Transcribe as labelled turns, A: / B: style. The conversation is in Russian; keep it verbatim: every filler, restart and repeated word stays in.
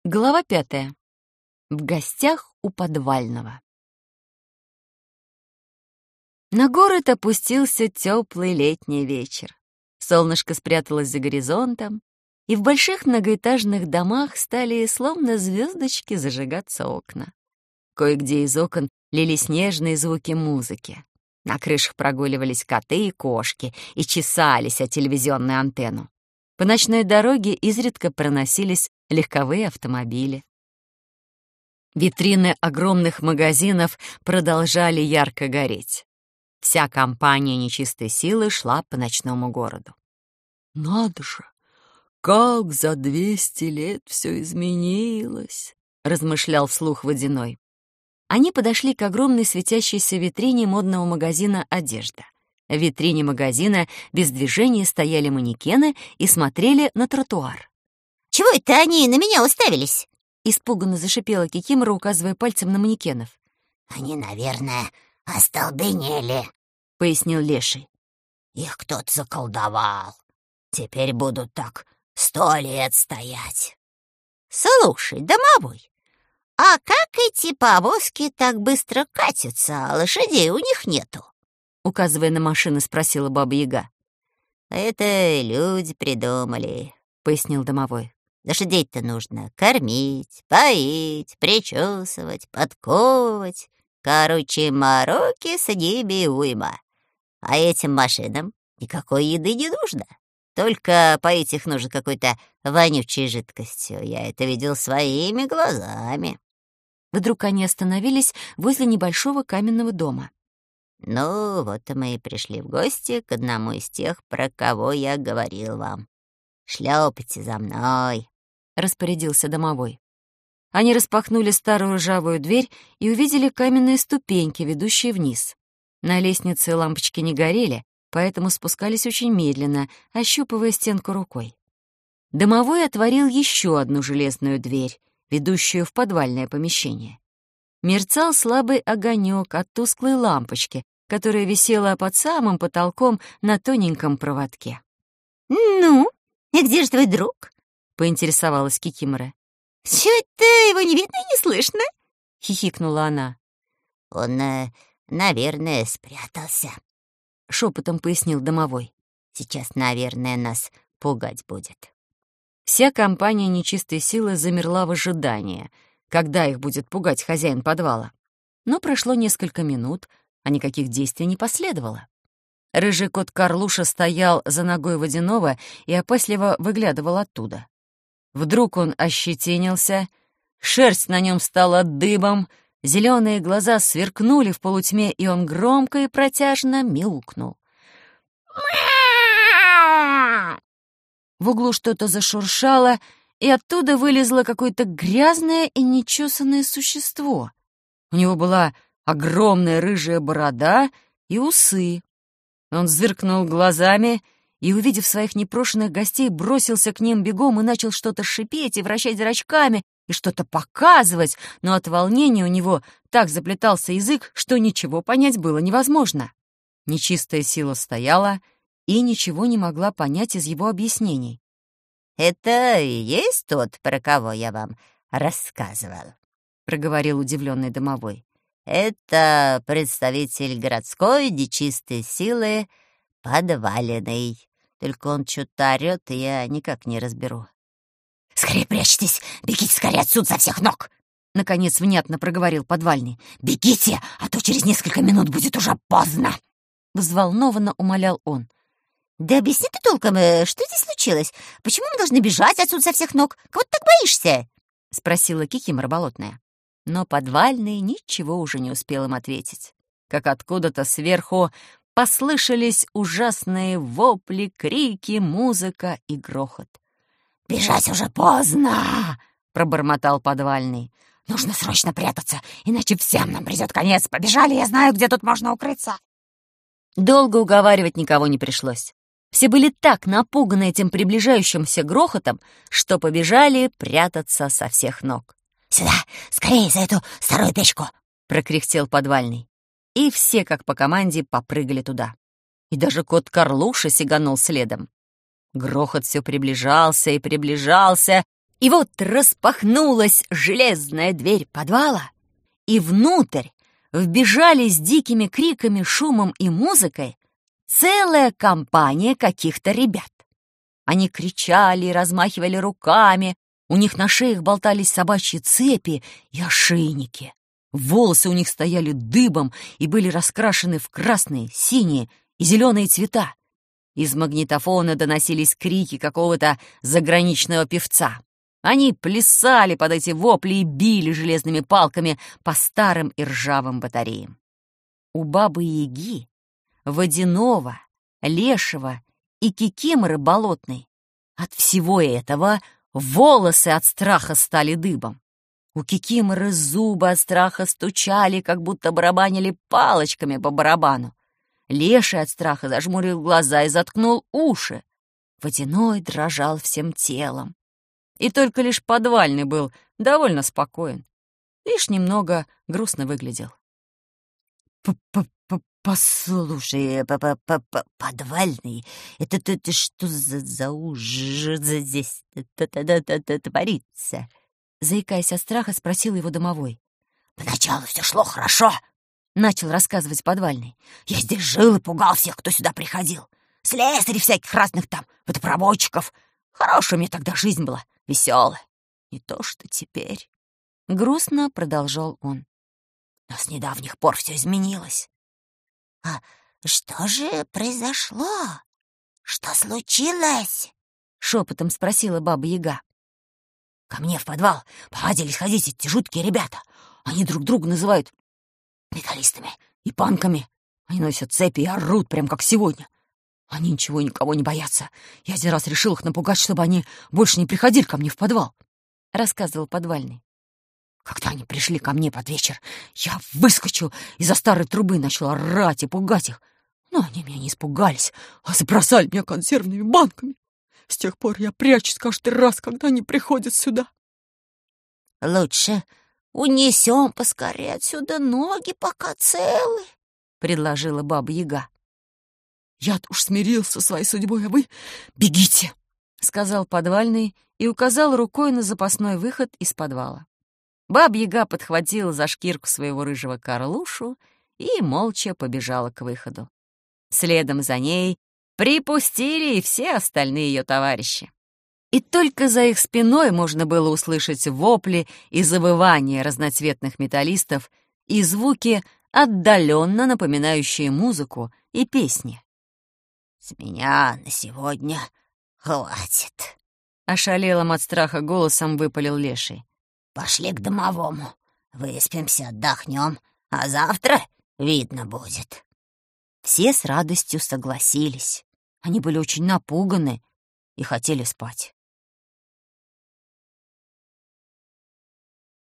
A: Глава пятая. В гостях у подвального. На город опустился теплый летний вечер. Солнышко спряталось за горизонтом, и в больших многоэтажных домах стали, словно звездочки, зажигаться окна. Кое-где из окон лились нежные звуки музыки. На крышах прогуливались коты и кошки и чесались о телевизионную антенну. По ночной дороге изредка проносились легковые автомобили. Витрины огромных магазинов продолжали ярко гореть. Вся компания нечистой силы шла по ночному городу. «Надо же, как за двести лет все изменилось!» — размышлял вслух Водяной. Они подошли к огромной светящейся витрине модного магазина «Одежда». В витрине магазина без движения стояли манекены и смотрели на тротуар.
B: «Чего это они на меня уставились?»
A: — испуганно зашипела Кикимора, указывая пальцем на манекенов.
B: «Они, наверное, остолбенели»,
A: — пояснил Леший.
B: «Их кто-то заколдовал. Теперь будут так сто лет стоять». «Слушай, домовой, а как эти повозки так быстро катятся, а лошадей у них нету?» — указывая на машины, спросила Баба-Яга. «Это люди придумали», — пояснил домовой. «Лошадей-то нужно кормить, поить, причесывать, подковывать. Короче, мороки с ними уйма. А этим машинам никакой еды не нужно. Только поить их нужно какой-то вонючей жидкостью. Я это видел своими глазами».
A: Вдруг они остановились возле небольшого каменного дома.
B: «Ну, вот мы и пришли в гости к одному из тех, про кого я говорил вам. Шлепайте за мной», — распорядился домовой.
A: Они распахнули старую ржавую дверь и увидели каменные ступеньки, ведущие вниз. На лестнице лампочки не горели, поэтому спускались очень медленно, ощупывая стенку рукой. Домовой отворил еще одну железную дверь, ведущую в подвальное помещение. Мерцал слабый огонек от тусклой лампочки, которая висела под самым потолком на тоненьком проводке.
B: «Ну, и где же твой друг?»
A: — поинтересовалась Кикимора.
B: «Чё это его не видно и не слышно?» —
A: хихикнула она.
B: «Он, э, наверное, спрятался», —
A: шепотом пояснил домовой.
B: «Сейчас, наверное, нас пугать будет».
A: Вся компания нечистой силы замерла в ожидании, когда их будет пугать хозяин подвала. Но прошло несколько минут, а никаких действий не последовало. Рыжий кот Карлуша стоял за ногой Водяного и опасливо выглядывал оттуда. Вдруг он ощетинился, шерсть на нем стала дыбом, зеленые глаза сверкнули в полутьме, и он громко и протяжно мяукнул. В углу что-то зашуршало, и оттуда вылезло какое-то грязное и нечесанное существо. У него была огромная рыжая борода и усы. Он зыркнул глазами и, увидев своих непрошенных гостей, бросился к ним бегом и начал что-то шипеть и вращать зрачками, и что-то показывать, но от волнения у него так заплетался язык, что ничего понять было невозможно. Нечистая сила стояла и ничего не могла понять из его объяснений.
B: «Это и есть тот, про кого я вам рассказывал», — проговорил удивленный домовой. «Это представитель городской нечистой силы подваленный. Только он что-то орёт, и я никак не разберу». «Скорее прячьтесь! Бегите скорее отсюда со всех ног!» — наконец внятно проговорил подвальный. «Бегите, а то через несколько минут будет уже поздно!» — взволнованно умолял он. «Да объясни ты толком, что здесь случилось? Почему мы должны бежать отсюда со всех ног? Кого ты так боишься?» — спросила Кикимора болотная.
A: Но подвальный ничего уже не успел им ответить. Как откуда-то сверху послышались ужасные вопли, крики, музыка и грохот.
B: «Бежать уже поздно!» — пробормотал подвальный. «Нужно срочно прятаться, иначе всем нам придет конец. Побежали, я знаю, где тут можно укрыться!»
A: Долго уговаривать никого не пришлось. Все были так напуганы этим приближающимся грохотом, что побежали прятаться со всех ног.
B: «Сюда! Скорее за эту старую печку!»
A: — прокряхтел подвальный. И все, как по команде, попрыгали туда. И даже кот Карлуша сиганул следом. Грохот все приближался и приближался, И вот распахнулась железная дверь подвала, и внутрь вбежали с дикими криками, шумом и музыкой целая компания каких-то ребят. Они кричали и размахивали руками, у них на шеях болтались собачьи цепи и ошейники. Волосы у них стояли дыбом и были раскрашены в красные, синие и зеленые цвета. Из магнитофона доносились крики какого-то заграничного певца. Они плясали под эти вопли и били железными палками по старым и ржавым батареям. У Бабы-Яги, Водяного, Лешего и Кикиморы болотной от всего этого волосы от страха стали дыбом. У Кикиморы зубы от страха стучали, как будто барабанили палочками по барабану. Леший от страха зажмурил глаза и заткнул уши. Водяной дрожал всем телом. И только лишь подвальный был довольно спокоен. Лишь немного грустно выглядел.
B: «Послушай, подвальный, это ты что за ужас здесь творится?»
A: Заикаясь от страха, спросил его домовой.
B: «Поначалу все шло хорошо»,
A: — начал рассказывать подвальный.
B: «Я здесь жил и пугал всех, кто сюда приходил. Слесарей всяких разных там, водопроводчиков. Хорошая мне тогда жизнь была, веселая. Не то что теперь».
A: Грустно продолжал он.
B: «Но с недавних пор все изменилось». «А что же произошло? Что случилось?»
A: — шепотом спросила Баба-Яга.
B: «Ко мне в подвал повадились ходить эти жуткие ребята. Они друг друга называют металлистами и панками. Они носят цепи и орут, прям как сегодня. Они ничего и никого не боятся. Я один раз решил их напугать, чтобы они больше не приходили ко мне в подвал», — рассказывал подвальный. «Когда они пришли ко мне под вечер, я выскочил из-за старой трубы и начал орать и пугать их. Но они меня не испугались, а забросали меня консервными банками. С тех пор я прячусь каждый раз, когда они приходят сюда». «Лучше унесем поскорее отсюда ноги, пока целы», — предложила Баба-Яга.
A: «Я-то уж смирился со своей судьбой, а вы бегите», — сказал подвальный и указал рукой на запасной выход из подвала. Баба-Яга подхватила за шкирку своего рыжего Карлушу и молча побежала к выходу. Следом за ней припустили и все остальные ее товарищи. И только за их спиной можно было услышать вопли и завывания разноцветных металлистов и звуки, отдаленно напоминающие музыку и песни.
B: «С меня на сегодня хватит»,
A: — ошалелым от страха голосом выпалил Леший.
B: «Пошли к домовому, выспимся, отдохнем, а завтра видно будет».
A: Все с радостью согласились. Они были очень напуганы и хотели спать.